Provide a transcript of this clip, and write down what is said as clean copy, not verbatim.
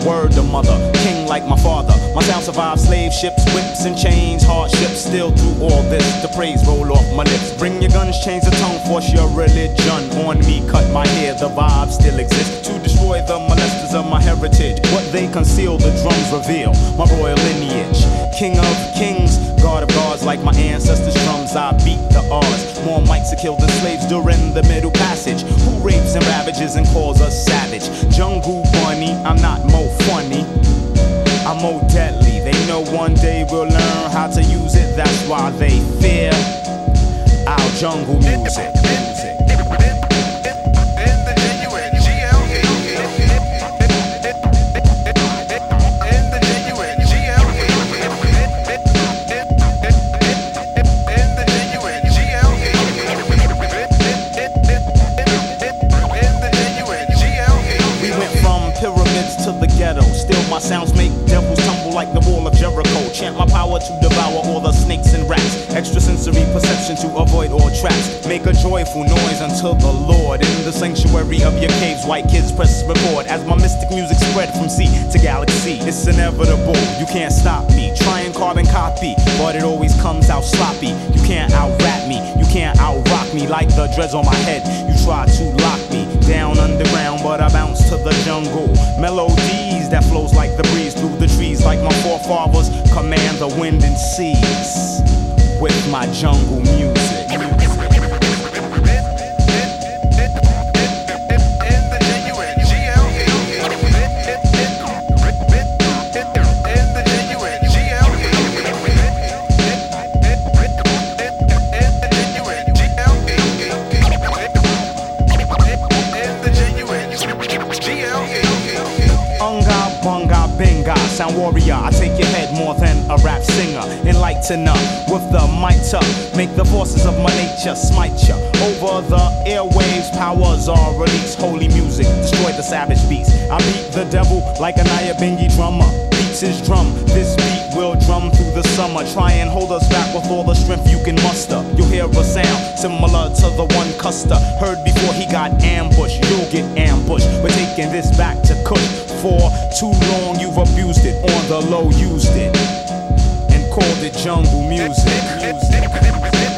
word to mother, king like my father. My sound survives slave ships, whips and chains, hardships. Still through all this, the praise roll off my lips. Bring your guns, change the tongue, force your religion on me. Cut my hair, the vibe still exists. To destroy the molesters of my heritage. What they conceal, the drums reveal. My royal lineage, king of kings, god of gods. Like my ancestors' drums, I beat the odds. More mics are killed than slaves during the Middle Passage. Who rapes and ravages and calls us savage? Jungle bunny, I'm not more funny, I'm more deadly. They know one day we'll learn how to use it. That's why they fear our jungle music. To the ghetto, still my sounds make devils tumble like the wall of Jericho. Chant my power to devour all the snakes and rats. Extrasensory perception to avoid all traps. Make a joyful noise unto the Lord. In the sanctuary of your caves, white kids press record. As my mystic music spread from sea to galaxy. It's inevitable, you can't stop me. Try and carbon copy, but it always comes out sloppy. You can't out-rap me, you can't out-rock me. Like the dreads on my head, you try to lock me down underground, but I bounce to the jungle. Melodies that flows like the breeze through the trees. Like my forefathers command the wind and seas with my jungle music. Unga, bunga, binga, sound warrior. I take your head more than a rap singer. Enlightener with the mitre. Make the forces of my nature smite ya. Over the airwaves, powers are released. Holy music, destroy the savage beast. I beat the devil like a Nyabingi drummer. Beats his drum, this beat will drum through the summer. Try and hold us back with all the strength you can muster. You'll hear a sound similar to the one Custer heard before he got ambushed. You'll get ambushed. We're taking this back to Kush. For too long you've abused it, on the low used it, and called it jungle music.